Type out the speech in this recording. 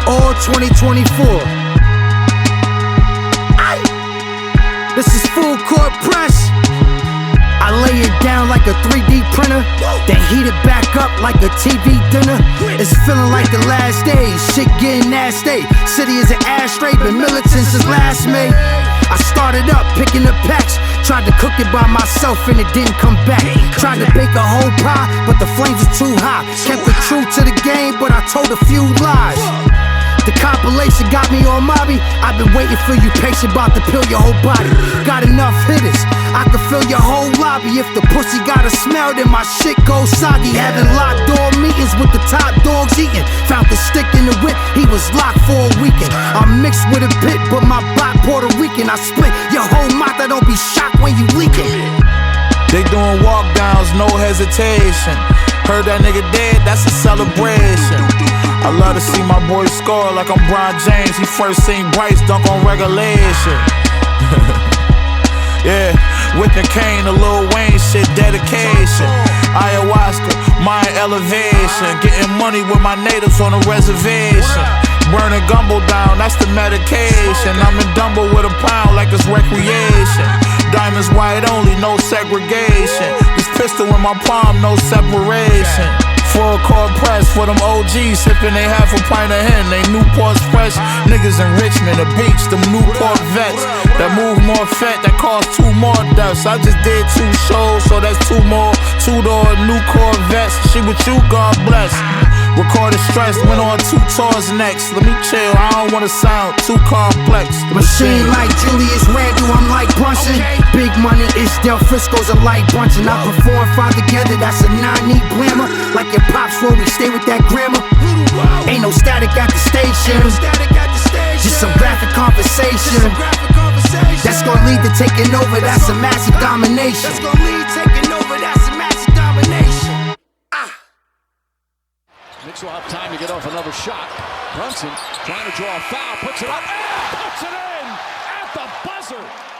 all 2024. This is full court press. I lay it down like a 3D printer, then heat it back up like a TV dinner. It's feeling like the last days, shit getting nasty. City is an ashtray, been militant since last May. I started up picking up packs, tried to cook it by myself and it didn't come back. Tried to bake a whole pie, but the flames were too high. Kept it true to the game, but I told a few lies. The compilation got me on Mobby. I've been waiting for you, patient, about to peel your whole body. Got enough hitters, I could fill your whole lobby. If the pussy got a smell, then my shit goes soggy. Having locked door meetings with the top dogs eating. Found the stick in the whip, he was locked for a weekend. I'm mixed with a bit, but my block Puerto Rican. I split your whole mouth, I don't be shocked when you leaking. They doing walk downs, no hesitation. Heard that nigga dead, that's a celebration. I love to see my boy score like I'm Bron James. He first seen Bryce dunk on regulation. Yeah, with the cane, the Lil Wayne shit, dedication. Ayahuasca, my elevation. Getting money with my natives on a reservation. Burning gumbo down, that's the medication. I'm in Dumbo with a pound like it's recreation. Diamonds white only, no segregation. This pistol in my palm, no separation. Full court press for them OGs, sipping they half a pint of hen. They Newport's fresh, niggas in Richmond, the beach, them Newport vets that move more fat, that cost 2 more deaths. I just did 2 shows, so that's 2 more. 2-door new Corvettes, she with you, God bless. Recorded stress, went on 2 tours next. Let me chill, I don't wanna sound too complex. Machine like Julius Randle, I'm like Brunson. Big money is Del Frisco's a light bunch. And I perform 5 together, that's a 9-neat glamour. Like your pops where we stay with that grammar. Ain't no static at the station, just some graphic conversation. That's gonna lead to taking over, that's a massive domination. Knicks will have time to get off another shot. Brunson trying to draw a foul, puts it up, and puts it in at the buzzer.